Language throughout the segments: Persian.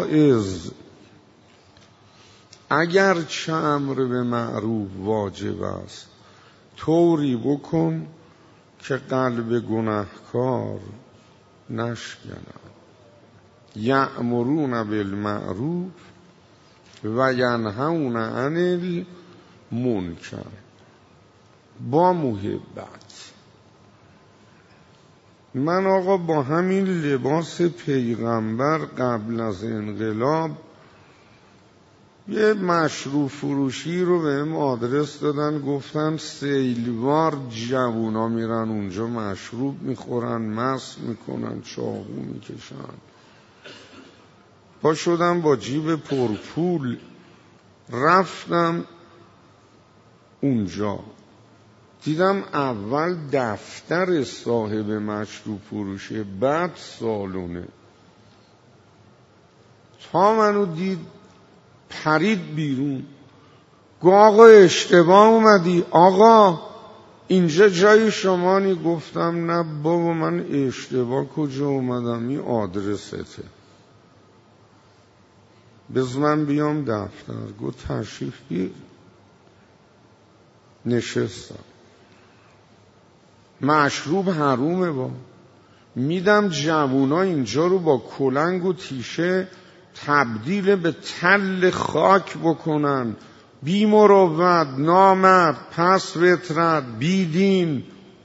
واعظ اگر چه امر به معروف واجب است طوری بکن که قلب گناهکار نشکند. یأمرون بالمعروف و ینهون عن المنکر با محبت. من آقا با همین لباس پیغمبر قبل از انقلاب یه مشروب فروشی رو بهم آدرس دادن، گفتن سیلوار جوونا میرن اونجا مشروب میخورن، مست میکنن، چاقو میکشن. پا شدم با جیب پرپول رفتم اونجا، دیدم اول دفتر صاحب مشروب فروشه، بعد سالونه. تا منو دید پرید بیرون، گفت آقا اشتباه اومدی، آقا اینجا جای شما نی. گفتم نه بابا من اشتباه کجا اومدم، این آدرسته، بذار من بیام دفتر. گفت تشریف بیار. نشستم. مشروب حرومه با میدم جوونا اینجا رو با کلنگ و تیشه تبدیل به تل خاک بکنن، بی مروت، نامرد، پس فطرت، بی دین.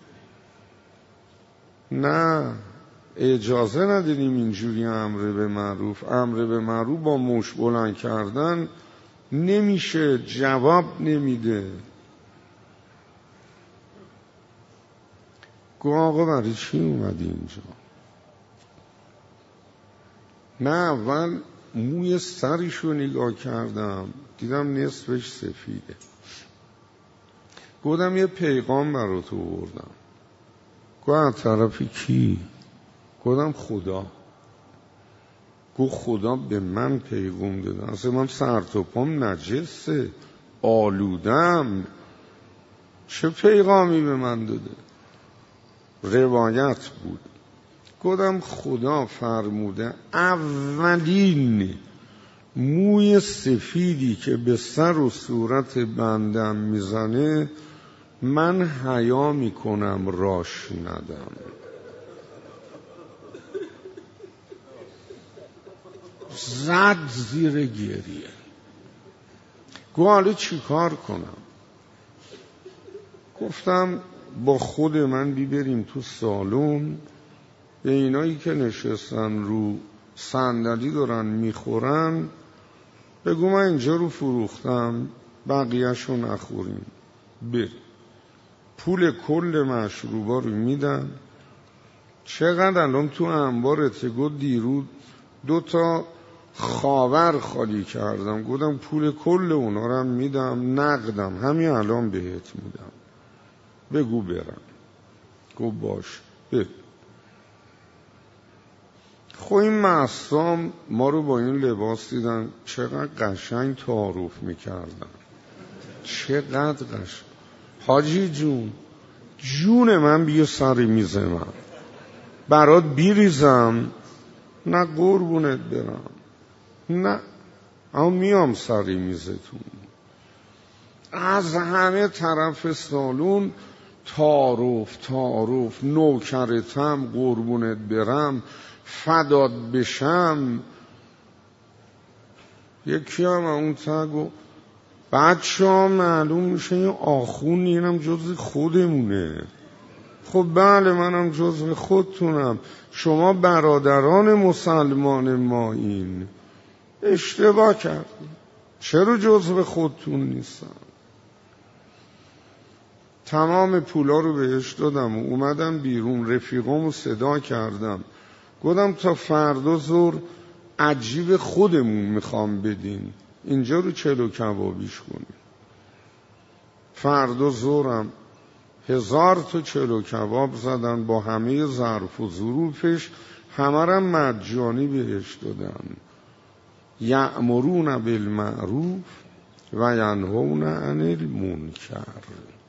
نه اجازه نداریم اینجوری امر به معروف با مش بلند کردن نمیشه، جواب نمیده. گفت آقا برای چی اومدی اینجا؟ من اول موی سرشو نگاه کردم، دیدم نصفش سفیده. گفتم یه پیغام برات آوردم. گفت از طرف کی؟ گفتم خدا. گفت خدا به من پیغام داده؟ اصلا من سر تا پام نجسه، آلودم، چه پیغامی به من داده؟ روایت بود. گفتم خدا فرموده اولین موی سفیدی که به سر و صورت بندم میزنه من حیا میکنم راش ندم. زد زیر گریه. گفت حالا چی کار کنم؟ گفتم با خود من بیبریم تو سالن، به اینایی که نشستن رو صندلی دارن میخورن بگو من اینجا رو فروختم، بقیه‌شو نخوریم، بریم. پول کل مشروبا رو میدن. چقدر الان تو انبارته؟ گفت دیروز 2 خاور خالی کردم. گفتم پول کل اونا رو هم میدم، نقدم، همین الان بهت میدم، بگو برم. گفت باش بریم. خب این مستام ما رو با این لباس دیدن، چقدر قشنگ تعارف میکردن، چقدر قشنگ. حاجی جون، جون من بیا سر میز من برات بیریزم. نه قربونت برم، نه اما میام سر میزتون. از همه طرف سالون تعارف، نوکرتم، قربونت برم، فدات بشم. یکی هم اون تگو بچه ها معلوم میشه یه آخون، اینم جز خودمونه. خب بله منم جز خودتونم، شما برادران مسلمان ما این اشتباه کردیم، چرا جزو خودتون نیستم؟ تمام پولا رو بهش دادم و اومدم بیرون. رفیقامو صدا کردم، گفتم تا فردا ظهر عجیب خودمون میخوام بدین، اینجا رو چلو کبابیش کنیم. فردا ظهرم 1000 تا چلو کباب زدن با همه ظرف و ظروفش، همه رم مجانی بهش دادن. یأمرون بالمعروف و ینهون عن المنکر.